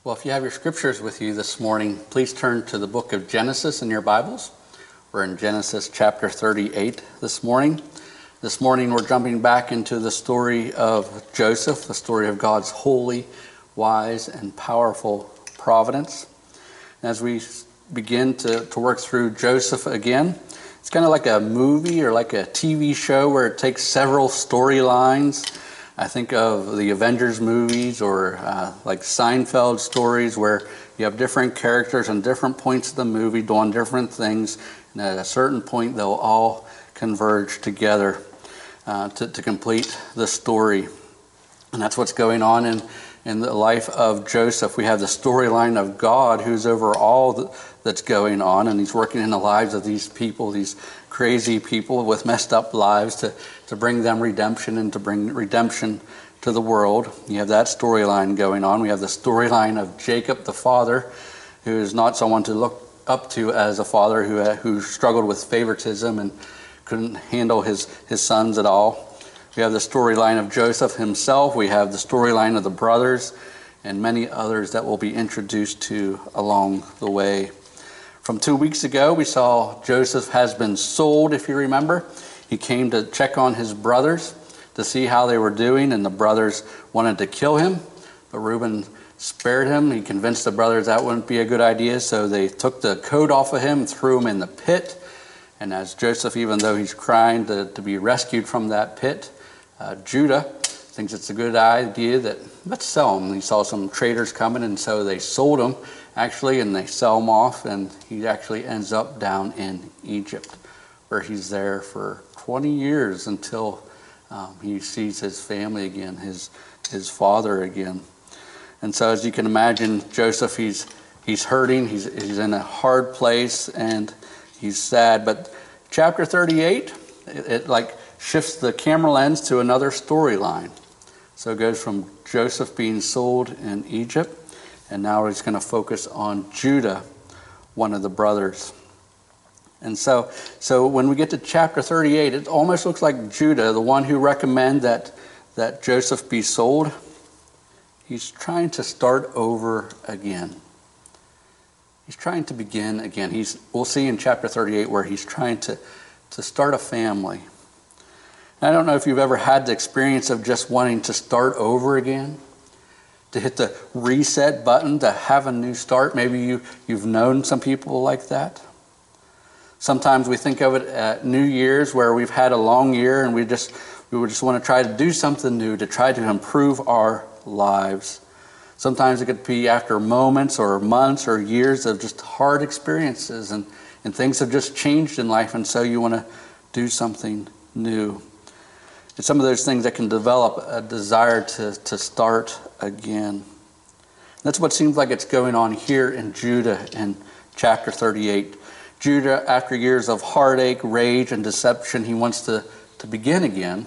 Well, if you have your scriptures with you this morning, please turn to the book of Genesis in your Bibles. We're in Genesis chapter 38 this morning. This morning we're jumping back into the story of Joseph, the story of God's holy, wise, and powerful providence. As we begin to work through Joseph again, it's kind of like a movie or like a TV show where it takes several storylines. I think of the Avengers movies or like Seinfeld stories where you have different characters and different points of the movie doing different things, and at a certain point they'll all converge together to complete the story. And that's what's going on in the life of Joseph. We have the storyline of God who's over all that's going on, and he's working in the lives of these people, these crazy people with messed up lives to bring them redemption and to bring redemption to the world. You have that storyline going on. We have the storyline of Jacob, the father, who is not someone to look up to as a father who struggled with favoritism and couldn't handle his sons at all. We have the storyline of Joseph himself. We have the storyline of the brothers and many others that we'll be introduced to along the way. From 2 weeks ago, we saw Joseph has been sold, if you remember. He came to check on his brothers to see how they were doing, and the brothers wanted to kill him, but Reuben spared him. He convinced the brothers that wouldn't be a good idea, so they took the coat off of him and threw him in the pit. And as Joseph, even though he's crying to be rescued from that pit, Judah thinks it's a good idea that let's sell him. He saw some traders coming, and so they sold him, actually, and they sell him off, and he actually ends up down in Egypt, where he's there for 20 years until he sees his family again, his father again. And so as you can imagine, Joseph, he's hurting, he's in a hard place, and he's sad. But chapter 38, it like shifts the camera lens to another storyline. So it goes from Joseph being sold in Egypt, and now he's going to focus on Judah, one of the brothers. And so when we get to chapter 38, it almost looks like Judah, the one who recommended that Joseph be sold, he's trying to start over again. He's trying to begin again. We'll see in chapter 38 where he's trying to start a family. And I don't know if you've ever had the experience of just wanting to start over again, to hit the reset button, to have a new start. Maybe you've known some people like that. Sometimes we think of it at New Year's where we've had a long year and we would just want to try to do something new, to try to improve our lives. Sometimes it could be after moments or months or years of just hard experiences and things have just changed in life, and so you want to do something new. It's some of those things that can develop a desire to start again. That's what seems like it's going on here in Judah in chapter 38. Judah, after years of heartache, rage, and deception, he wants to begin again.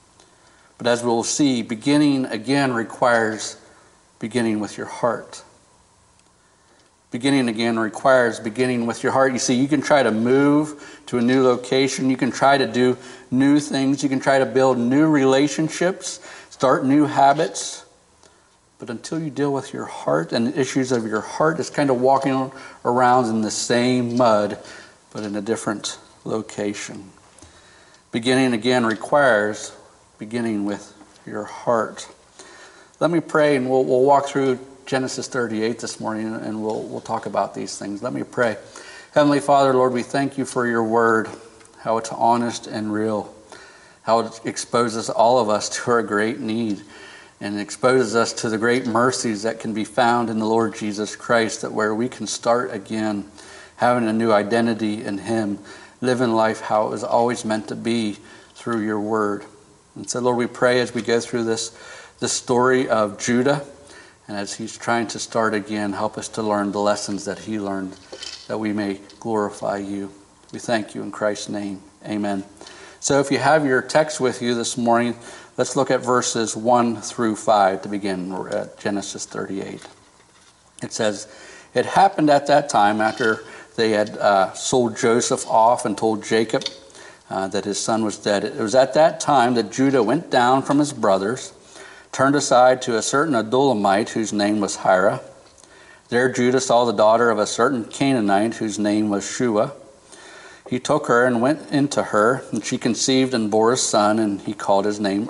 But as we'll see, beginning again requires beginning with your heart. Beginning again requires beginning with your heart. You see, you can try to move to a new location. You can try to do new things. You can try to build new relationships, start new habits. But until you deal with your heart and the issues of your heart, it's kind of walking around in the same mud, but in a different location. Beginning again requires beginning with your heart. Let me pray, and we'll walk through Genesis 38 this morning, and we'll talk about these things. Let me pray. Heavenly Father, Lord, we thank you for your word, how it's honest and real, how it exposes all of us to our great need, and exposes us to the great mercies that can be found in the Lord Jesus Christ, that where we can start again, having a new identity in him, living life how it was always meant to be through your word. And so, Lord, we pray as we go through this story of Judah, and as he's trying to start again, help us to learn the lessons that he learned, that we may glorify you. We thank you in Christ's name. Amen. So if you have your text with you this morning, let's look at verses 1 through 5 to begin. We're at Genesis 38. It says, "It happened at that time, after they had sold Joseph off and told Jacob that his son was dead. It was at that time that Judah went down from his brothers, turned aside to a certain Adullamite whose name was Hira, There Judah saw the daughter of a certain Canaanite whose name was Shua. He took her and went into her, and she conceived and bore a son, and he called his name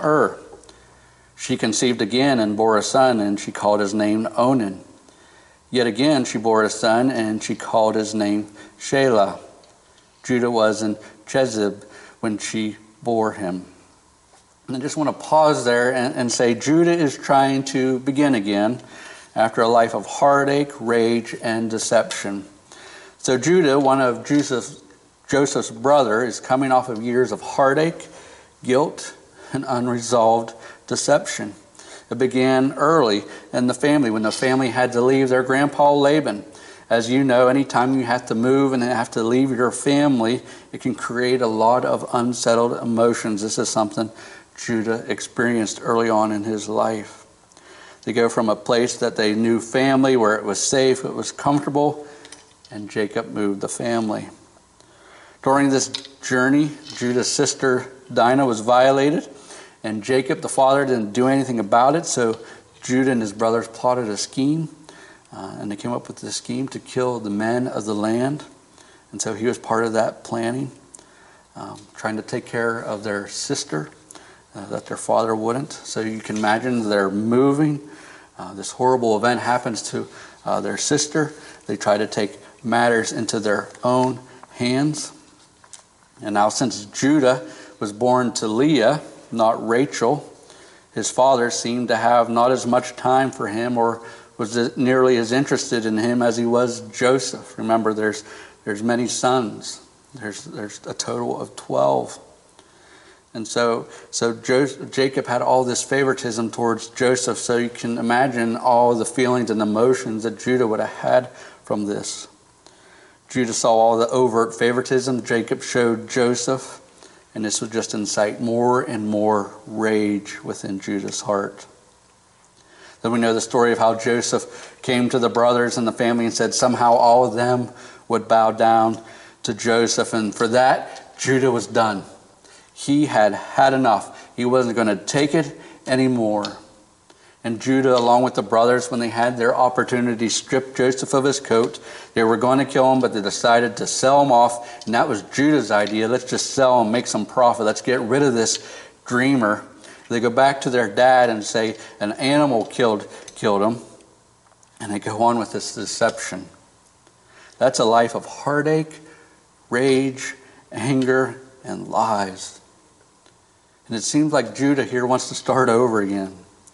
She conceived again and bore a son, and she called his name Onan. Yet again she bore a son, and she called his name Shelah. Judah was in Chezib when she bore him. And I just want to pause there and say Judah is trying to begin again after a life of heartache, rage, and deception. So Judah, one of Joseph's brother, is coming off of years of heartache, guilt, and unresolved deception. It began early in the family when the family had to leave their grandpa Laban. As you know, anytime you have to move and have to leave your family, it can create a lot of unsettled emotions. This is something Judah experienced early on in his life. They go from a place that they knew family, where it was safe, it was comfortable, and Jacob moved the family. During this journey, Judah's sister Dinah was violated, and Jacob, the father, didn't do anything about it, so Judah and his brothers plotted a scheme, and they came up with this scheme to kill the men of the land. And so he was part of that planning, trying to take care of their sister, that their father wouldn't. So you can imagine they're moving. This horrible event happens to their sister. They try to take matters into their own hands. And now since Judah was born to Leah, not Rachel, his father seemed to have not as much time for him or was nearly as interested in him as he was Joseph. Remember, there's many sons. There's a total of 12. And so Jacob had all this favoritism towards Joseph, so you can imagine all the feelings and emotions that Judah would have had from this. Judah saw all the overt favoritism Jacob showed Joseph, and this would just incite more and more rage within Judah's heart. Then we know the story of how Joseph came to the brothers and the family and said somehow all of them would bow down to Joseph, and for that, Judah was done. He had had enough. He wasn't going to take it anymore. And Judah, along with the brothers, when they had their opportunity, stripped Joseph of his coat. They were going to kill him, but they decided to sell him off. And that was Judah's idea. Let's just sell him, make some profit. Let's get rid of this dreamer. They go back to their dad and say an animal killed him. And they go on with this deception. That's a life of heartache, rage, anger, and lies. And it seems like Judah here wants to start over again.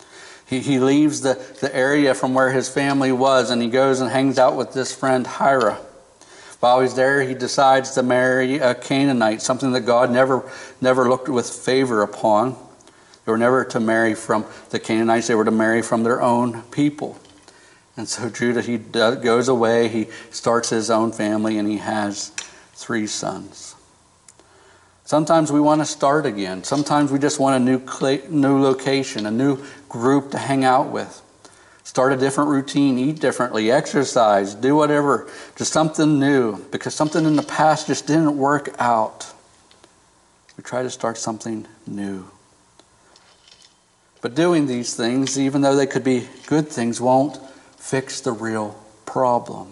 He leaves the area from where his family was, and he goes and hangs out with this friend Hira. While he's there, he decides to marry a Canaanite, something that God never looked with favor upon. They were never to marry from the Canaanites. They were to marry from their own people. And so Judah, he goes away, he starts his own family, and he has 3 sons. Sometimes we want to start again. Sometimes we just want a new location, a new group to hang out with. Start a different routine, eat differently, exercise, do whatever. Just something new, because something in the past just didn't work out. We try to start something new. But doing these things, even though they could be good things, won't fix the real problem.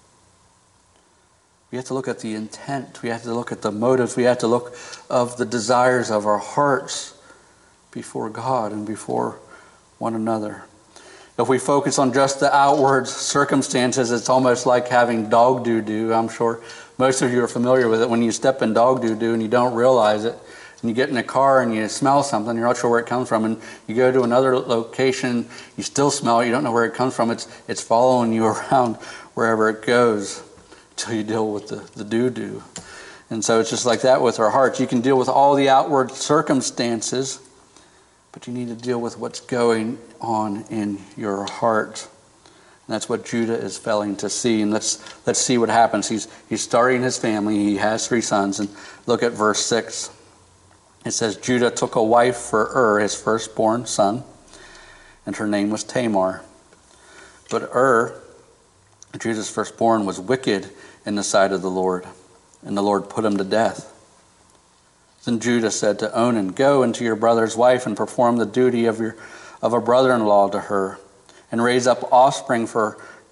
We have to look at the intent. We have to look at the motives. We have to look of the desires of our hearts before God and before one another. If we focus on just the outward circumstances, it's almost like having dog doo-doo. I'm sure most of you are familiar with it. When you step in dog doo-doo and you don't realize it, and you get in a car and you smell something, you're not sure where it comes from, and you go to another location, you still smell it, you don't know where it comes from. It's following you around wherever it goes until you deal with the doo-doo. And so it's just like that with our hearts. You can deal with all the outward circumstances, but you need to deal with what's going on in your heart. And that's what Judah is failing to see. And let's see what happens. He's starting his family. He has 3 sons. And look at verse 6. It says, Judah took a wife for his firstborn son, and her name was Tamar. But Judah's firstborn, was wicked in the sight of the Lord, and the Lord put him to death. Then Judah said to Onan, go into your brother's wife and perform the duty of a brother-in-law to her, and raise up offspring for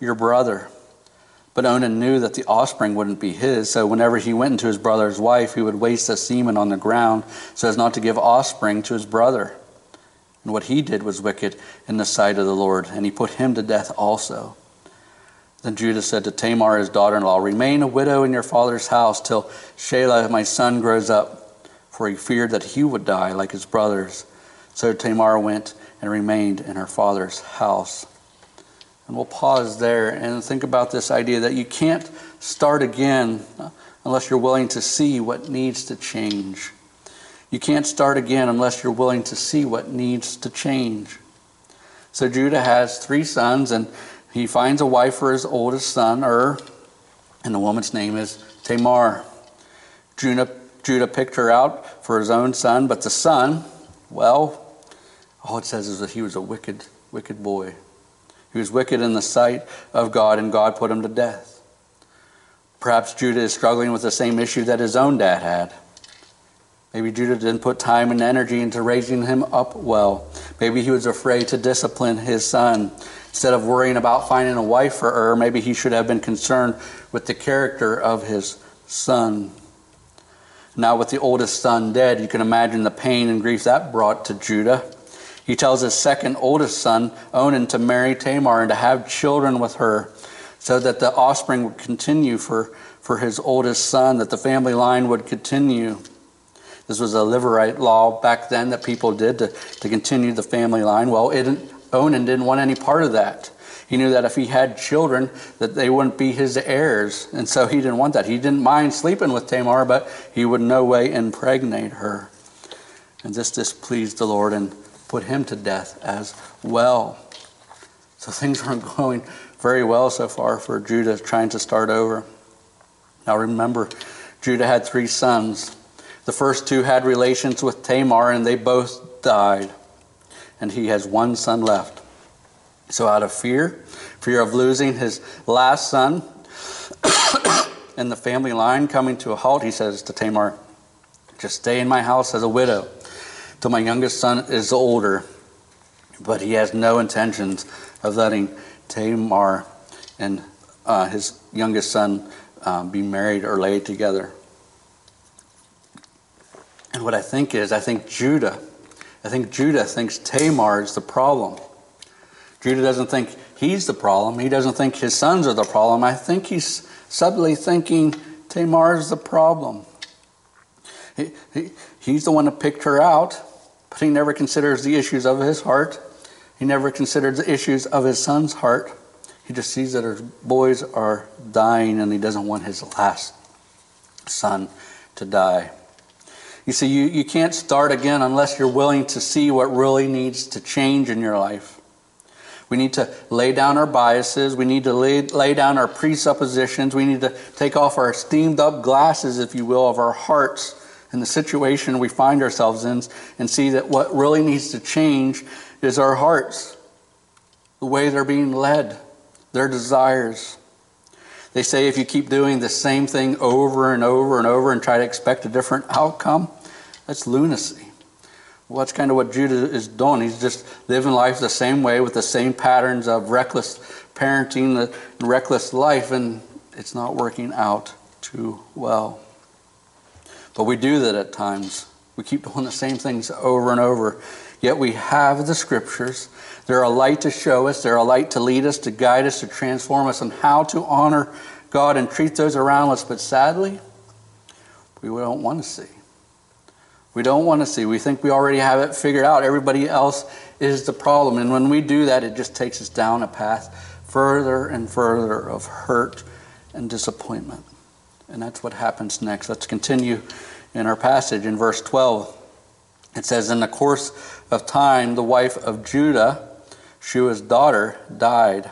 your brother." But Onan knew that the offspring wouldn't be his, so whenever he went into his brother's wife, he would waste the semen on the ground so as not to give offspring to his brother. And what he did was wicked in the sight of the Lord, and he put him to death also. Then Judah said to Tamar, his daughter-in-law, "Remain a widow in your father's house till Shelah, my son, grows up," for he feared that he would die like his brothers. So Tamar went and remained in her father's house. And we'll pause there and think about this idea that you can't start again unless you're willing to see what needs to change. You can't start again unless you're willing to see what needs to change. So Judah has 3 sons, and he finds a wife for his oldest son, and the woman's name is Tamar. Judah picked her out for his own son, but the son, well, all it says is that he was a wicked, wicked boy. He was wicked in the sight of God, and God put him to death. Perhaps Judah is struggling with the same issue that his own dad had. Maybe Judah didn't put time and energy into raising him up well. Maybe he was afraid to discipline his son. Instead of worrying about finding a wife for maybe he should have been concerned with the character of his son. Now with the oldest son dead, you can imagine the pain and grief that brought to Judah. He tells his second oldest son, Onan, to marry Tamar and to have children with her so that the offspring would continue for his oldest son, that the family line would continue. This was a Levirate law back then that people did to continue the family line. Well, Onan didn't want any part of that. He knew that if he had children, that they wouldn't be his heirs. And so he didn't want that. He didn't mind sleeping with Tamar, but he would no way impregnate her. And this displeased the Lord and put him to death as well. So things aren't going very well so far for Judah trying to start over. Now remember, Judah had 3 sons. The first 2 had relations with Tamar, and they both died. And he has 1 son left. So out of fear of losing his last son and the family line coming to a halt, he says to Tamar, "Just stay in my house as a widow till my youngest son is older." But he has no intentions of letting Tamar and his youngest son be married or laid together. And what I think Judah thinks Tamar is the problem. Judah doesn't think he's the problem. He doesn't think his sons are the problem. I think he's subtly thinking Tamar is the problem. He's the one that picked her out, but he never considers the issues of his heart. He never considers the issues of his son's heart. He just sees that his boys are dying, and he doesn't want his last son to die. You see, you can't start again unless you're willing to see what really needs to change in your life. We need to lay down our biases. We need to lay down our presuppositions. We need to take off our steamed up glasses, if you will, of our hearts and the situation we find ourselves in, and see that what really needs to change is our hearts, the way they're being led, their desires. They say if you keep doing the same thing over and over and over and try to expect a different outcome, that's lunacy. Well, that's kind of what Judah is doing. He's just living life the same way with the same patterns of reckless parenting and reckless life, and it's not working out too well. But we do that at times. We keep doing the same things over and over. Yet we have the scriptures. They're a light to show us. They're a light to lead us, to guide us, to transform us on how to honor God and treat those around us. But sadly, we don't want to see. We don't want to see. We think we already have it figured out. Everybody else is the problem. And when we do that, it just takes us down a path further and further of hurt and disappointment. And that's what happens next. Let's continue in our passage in verse 12. It says, "In the course of time, the wife of Judah, Shua's daughter, died."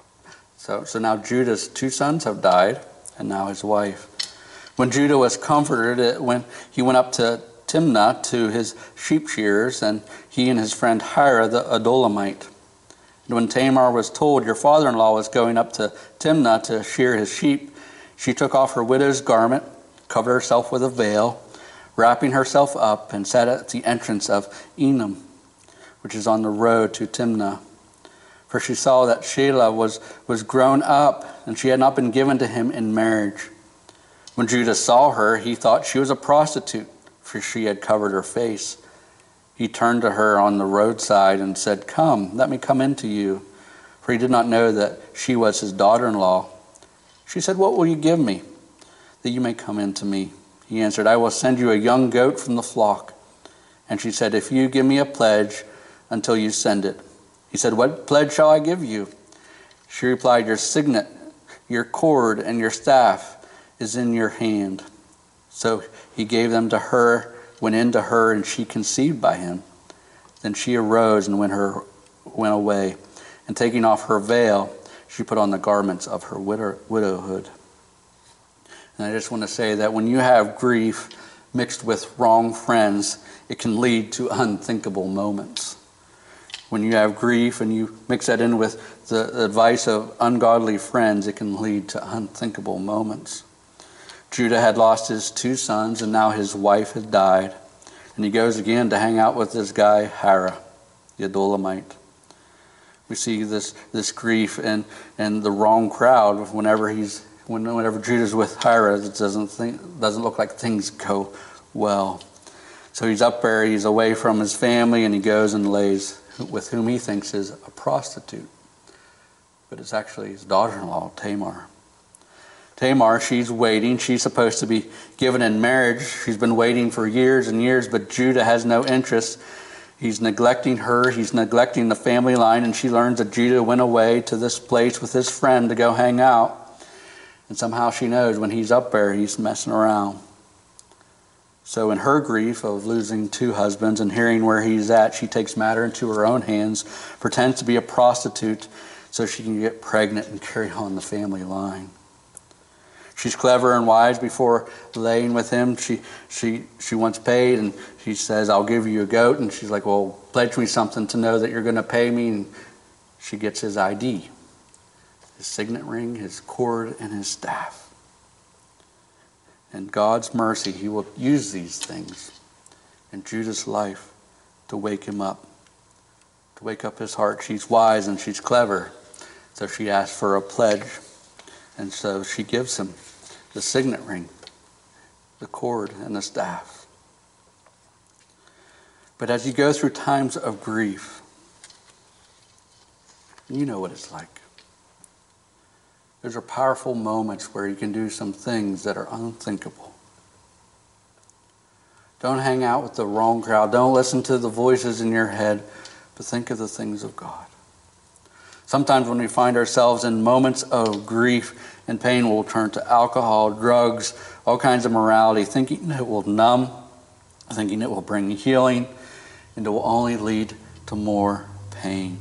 So now Judah's 2 sons have died, and now his wife. When Judah was comforted, he went up to Timnah to his sheep shearers, and he and his friend Hira the Adulamite. And when Tamar was told, "Your father-in-law is going up to Timnah to shear his sheep," she took off her widow's garment, covered herself with a veil, wrapping herself up, and sat at the entrance of Enam, which is on the road to Timnah. For she saw that Shelah was grown up, and she had not been given to him in marriage. When Judah saw her, he thought she was a prostitute, for she had covered her face. He turned to her on the roadside and said, "Come, let me come in to you." For he did not know that she was his daughter-in-law. She said, "What will you give me, that you may come in to me?" He answered, "I will send you a young goat from the flock." And she said, "If you give me a pledge until you send it." He said, "What pledge shall I give you?" She replied, "Your signet, your cord, and your staff is in your hand." So he gave them to her, went in to her, and she conceived by him. Then she arose and went away, and taking off her veil, she put on the garments of her widowhood. And I just want to say that when you have grief mixed with wrong friends, it can lead to unthinkable moments. When you have grief and you mix that in with the advice of ungodly friends, it can lead to unthinkable moments. Judah had lost his 2 sons, and now his wife had died. And he goes again to hang out with this guy, Hira, the Adullamite. We see this grief and the wrong crowd whenever Judah's with Hira. It doesn't look like things go well. So he's up there, he's away from his family, and he goes and lays with whom he thinks is a prostitute. But it's actually his daughter-in-law, Tamar. Tamar, she's waiting. She's supposed to be given in marriage. She's been waiting for years and years, but Judah has no interest. He's neglecting her. He's neglecting the family line, and she learns that Judah went away to this place with his friend to go hang out. And somehow she knows when he's up there, he's messing around. So in her grief of losing 2 husbands and hearing where he's at, she takes matter into her own hands, pretends to be a prostitute so she can get pregnant and carry on the family line. She's clever and wise. Before laying with him, she wants paid, and she says, "I'll give you a goat." And she's like, "Well, pledge me something to know that you're going to pay me." And she gets his ID, his signet ring, his cord, and his staff. In God's mercy, he will use these things in Judah's life to wake him up, to wake up his heart. She's wise and she's clever, so she asks for a pledge. And so she gives him the signet ring, the cord, and the staff. But as you go through times of grief, you know what it's like. Those are powerful moments where you can do some things that are unthinkable. Don't hang out with the wrong crowd. Don't listen to the voices in your head, but think of the things of God. Sometimes when we find ourselves in moments of grief and pain, we'll turn to alcohol, drugs, all kinds of morality, thinking it will numb, thinking it will bring healing, and it will only lead to more pain.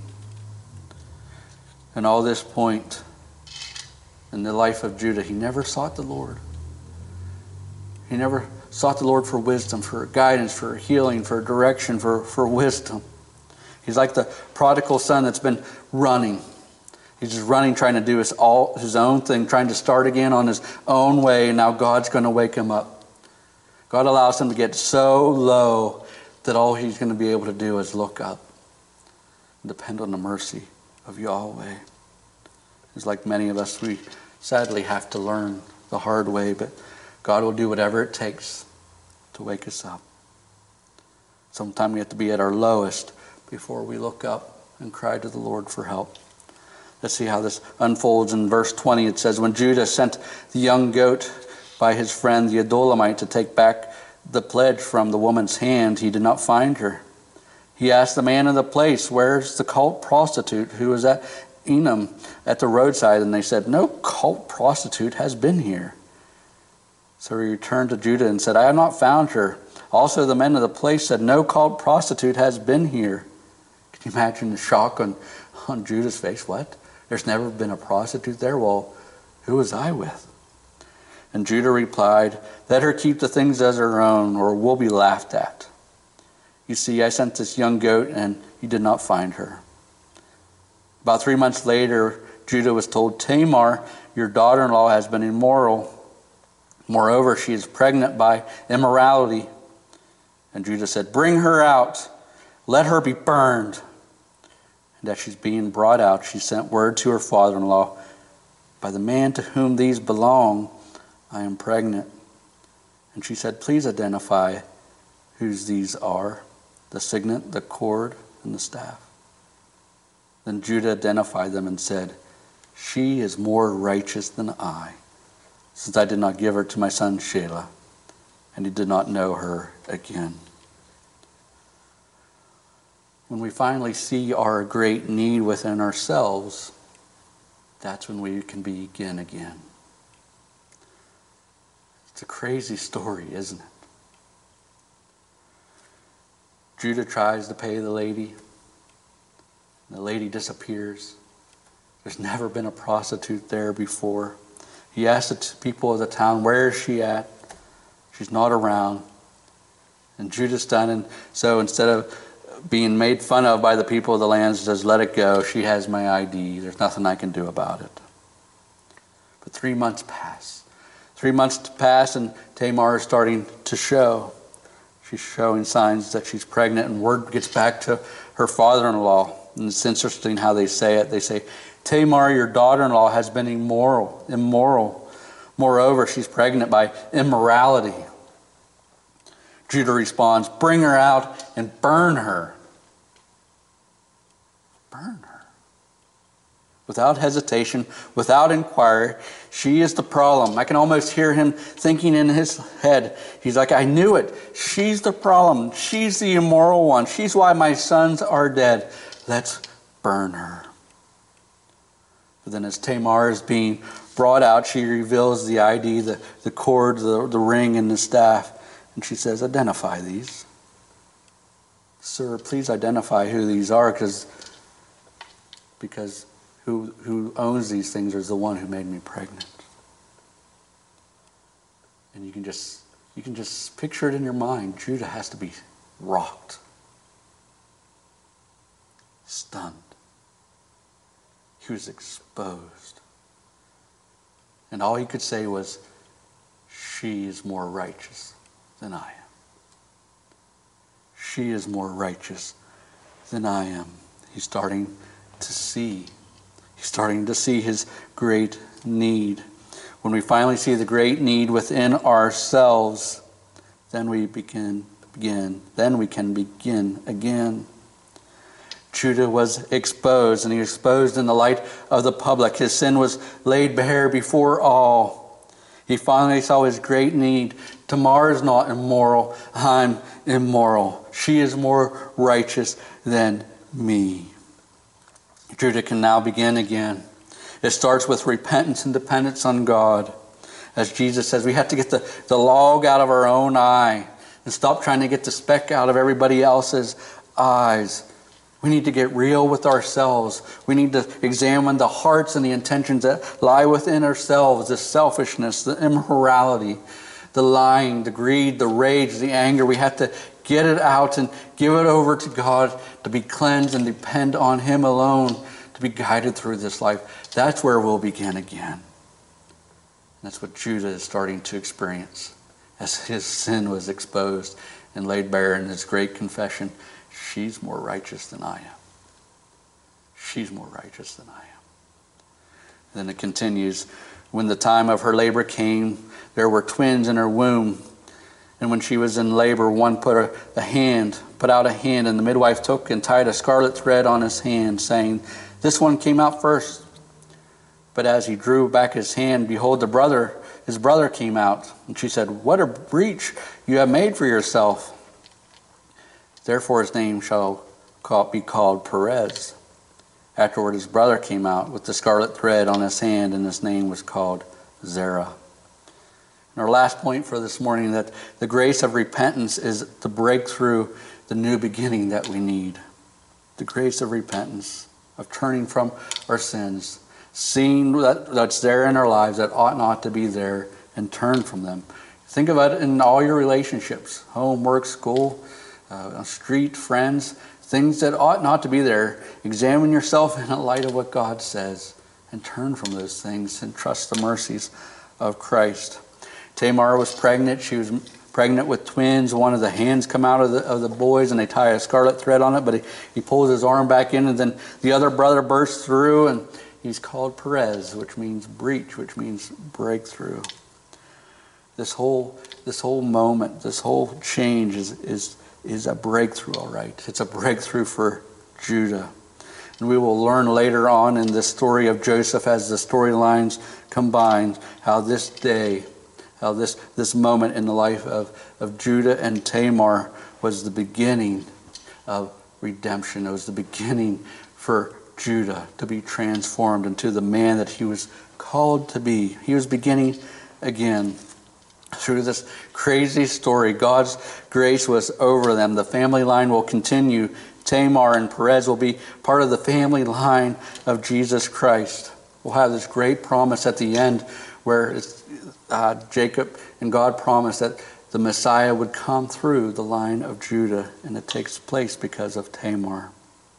And all this point in the life of Judah, he never sought the Lord. He never sought the Lord for wisdom, for guidance, for healing, for direction, for wisdom. He's like the prodigal son that's been running. He's just running, trying to do his own thing, trying to start again on his own way, and now God's going to wake him up. God allows him to get so low that all he's going to be able to do is look up and depend on the mercy of Yahweh. It's like many of us, we sadly have to learn the hard way, but God will do whatever it takes to wake us up. Sometimes we have to be at our lowest before we look up and cry to the Lord for help. Let's see how this unfolds. In verse 20, it says, when Judah sent the young goat by his friend the Adullamite to take back the pledge from the woman's hand, he did not find her. He asked the man of the place, where's the cult prostitute who was at Enam at the roadside? And they said, no cult prostitute has been here. So he returned to Judah and said, I have not found her. Also the men of the place said, no cult prostitute has been here. Can you imagine the shock on Judah's face? What? There's never been a prostitute there? Well, who was I with? And Judah replied, let her keep the things as her own, or we'll be laughed at. You see, I sent this young goat, and you did not find her. About 3 months later, Judah was told, Tamar, your daughter-in-law, has been immoral. Moreover, she is pregnant by immorality. And Judah said, bring her out. Let her be burned. And as she's being brought out, she sent word to her father-in-law, "By the man to whom these belong, I am pregnant." And she said, "Please identify whose these are, the signet, the cord, and the staff." Then Judah identified them and said, "She is more righteous than I, since I did not give her to my son Shelah." And he did not know her again. When we finally see our great need within ourselves, that's when we can begin again. It's a crazy story, isn't it? Judah tries to pay the lady. The lady disappears. There's never been a prostitute there before. He asks the people of the town, "Where is she at?" She's not around. And Judah's done, and so instead of being made fun of by the people of the land, says, "Let it go. She has my ID. There's nothing I can do about it." But 3 months pass. 3 months pass, and Tamar is starting to show. She's showing signs that she's pregnant, and word gets back to her father-in-law. And it's interesting how they say it. They say, "Tamar, your daughter-in-law, has been immoral. Moreover, she's pregnant by immorality." Judah responds, "Bring her out and burn her." Burn her. Without hesitation, without inquiry, she is the problem. I can almost hear him thinking in his head. He's like, "I knew it. She's the problem. She's the immoral one. She's why my sons are dead. Let's burn her." But then as Tamar is being brought out, she reveals the ID, the cord, the ring, and the staff. And she says, "Identify these." "Sir, please identify who these are, because who owns these things is the one who made me pregnant." And you can just picture it in your mind. Judah has to be rocked, stunned. He was exposed. And all he could say was, "She is more righteous than I am. She is more righteous than I am." He's starting to see. He's starting to see his great need. When we finally see the great need within ourselves, then we can begin again. Judah was exposed, and he was exposed in the light of the public. His sin was laid bare before all. He finally saw his great need. Tamar is not immoral. I'm immoral. She is more righteous than me. Judah can now begin again. It starts with repentance and dependence on God. As Jesus says, we have to get the log out of our own eye and stop trying to get the speck out of everybody else's eyes. We need to get real with ourselves. We need to examine the hearts and the intentions that lie within ourselves, the selfishness, the immorality, the lying, the greed, the rage, the anger. We have to get it out and give it over to God to be cleansed and depend on Him alone to be guided through this life. That's where we'll begin again. And that's what Judah is starting to experience as his sin was exposed and laid bare in his great confession. She's more righteous than I am. She's more righteous than I am. Then it continues, when the time of her labor came, there were twins in her womb. And when she was in labor, one put out a hand, and the midwife took and tied a scarlet thread on his hand, saying, "This one came out first." But as he drew back his hand, behold, his brother came out. And she said, "What a breach you have made for yourself." Therefore his name shall be called Perez. Afterward his brother came out with the scarlet thread on his hand, and his name was called Zerah. And our last point for this morning, that the grace of repentance is the breakthrough, the new beginning that we need. The grace of repentance, of turning from our sins, seeing that's there in our lives that ought not to be there, and turn from them. Think about it in all your relationships, home, work, school, street, friends, things that ought not to be there. Examine yourself in the light of what God says and turn from those things and trust the mercies of Christ. Tamar was pregnant. She was pregnant with twins. One of the hands come out of the boys, and they tie a scarlet thread on it, but he pulls his arm back in, and then the other brother bursts through, and he's called Perez, which means breach, which means breakthrough. This whole moment, this whole change is a breakthrough, all right. It's a breakthrough for Judah. And we will learn later on in the story of Joseph, as the storylines combine, how this day, how this moment in the life of Judah and Tamar was the beginning of redemption. It was the beginning for Judah to be transformed into the man that he was called to be. He was beginning again. Through this crazy story, God's grace was over them. The family line will continue. Tamar and Perez will be part of the family line of Jesus Christ. We'll have this great promise at the end where Jacob and God promised that the Messiah would come through the line of Judah, and it takes place because of Tamar.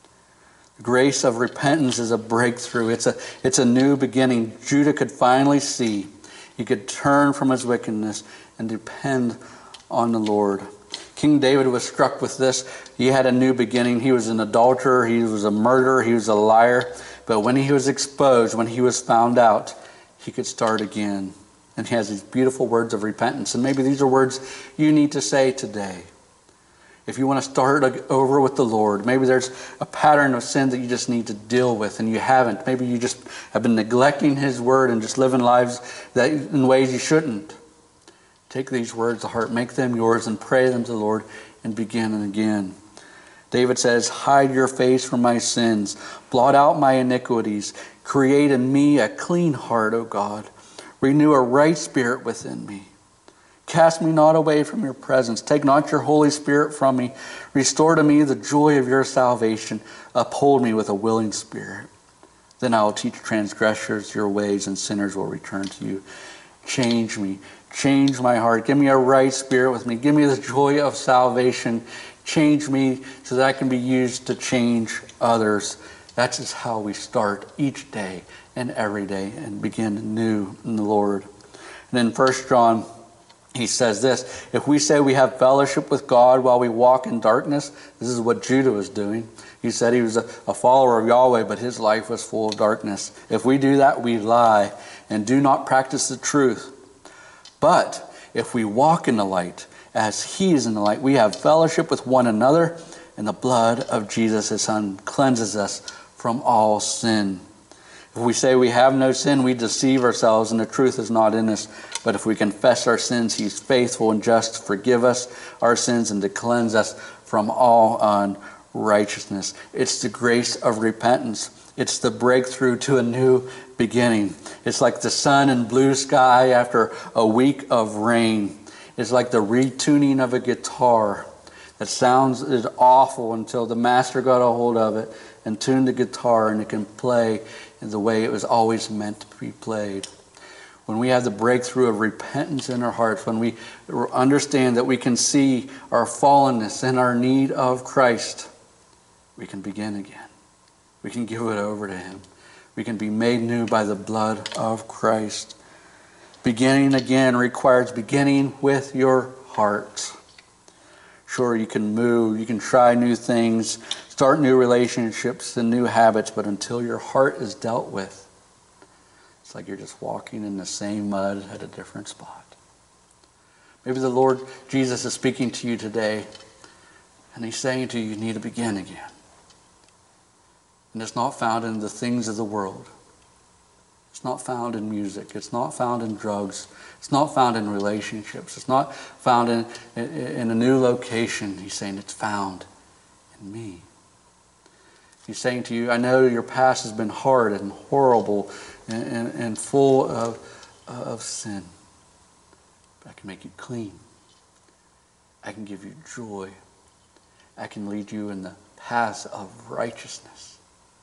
The grace of repentance is a breakthrough. It's a new beginning. Judah could finally see. He could turn from his wickedness and depend on the Lord. King David was struck with this. He had a new beginning. He was an adulterer. He was a murderer. He was a liar. But when he was exposed, when he was found out, he could start again. And he has these beautiful words of repentance. And maybe these are words you need to say today. If you want to start over with the Lord, maybe there's a pattern of sin that you just need to deal with and you haven't. Maybe you just have been neglecting His Word and just living lives that in ways you shouldn't. Take these words to heart, make them yours, and pray them to the Lord and begin and again. David says, hide your face from my sins, blot out my iniquities, create in me a clean heart, O God. Renew a right spirit within me. Cast me not away from your presence. Take not your Holy Spirit from me. Restore to me the joy of your salvation. Uphold me with a willing spirit. Then I will teach transgressors your ways, and sinners will return to you. Change me. Change my heart. Give me a right spirit with me. Give me the joy of salvation. Change me so that I can be used to change others. That's just how we start each day and every day and begin new in the Lord. And in 1 John, he says this, if we say we have fellowship with God while we walk in darkness, this is what Judah was doing. He said he was a follower of Yahweh, but his life was full of darkness. If we do that, we lie and do not practice the truth. But if we walk in the light, as he is in the light, we have fellowship with one another, and the blood of Jesus, his Son, cleanses us from all sin. If we say we have no sin, we deceive ourselves, and the truth is not in us. But if we confess our sins, he's faithful and just to forgive us our sins and to cleanse us from all unrighteousness. It's the grace of repentance. It's the breakthrough to a new beginning. It's like the sun and blue sky after a week of rain. It's like the retuning of a guitar that sounds is awful until the master got a hold of it and tuned the guitar, and it can play in the way it was always meant to be played. When we have the breakthrough of repentance in our hearts, when we understand that we can see our fallenness and our need of Christ, we can begin again. We can give it over to him. We can be made new by the blood of Christ. Beginning again requires beginning with your heart. Sure, you can move, you can try new things, start new relationships and new habits, but until your heart is dealt with, it's like you're just walking in the same mud at a different spot. Maybe the Lord Jesus is speaking to you today, and he's saying to you, you need to begin again. And it's not found in the things of the world. It's not found in music. It's not found in drugs. It's not found in relationships. It's not found in a new location. He's saying it's found in me. He's saying to you, I know your past has been hard and horrible and full of sin. But I can make you clean. I can give you joy. I can lead you in the paths of righteousness.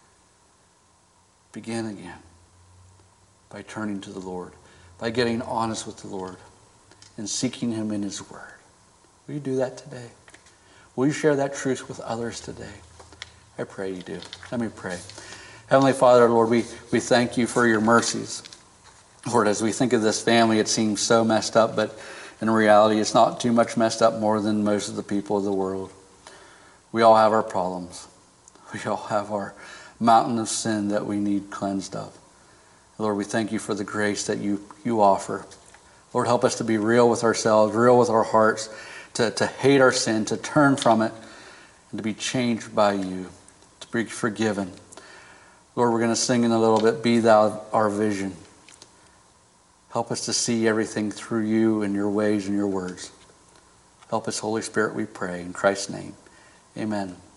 Begin again by turning to the Lord, by getting honest with the Lord and seeking him in his word. Will you do that today? Will you share that truth with others today? I pray you do. Let me pray. Heavenly Father, Lord, we thank you for your mercies. Lord, as we think of this family, it seems so messed up, but in reality, it's not too much messed up more than most of the people of the world. We all have our problems. We all have our mountain of sin that we need cleansed of. Lord, we thank you for the grace that you offer. Lord, help us to be real with ourselves, real with our hearts, to hate our sin, to turn from it, and to be changed by you, to be forgiven. Lord, we're going to sing in a little bit, Be Thou Our Vision. Help us to see everything through you and your ways and your words. Help us, Holy Spirit, we pray. In Christ's name, amen.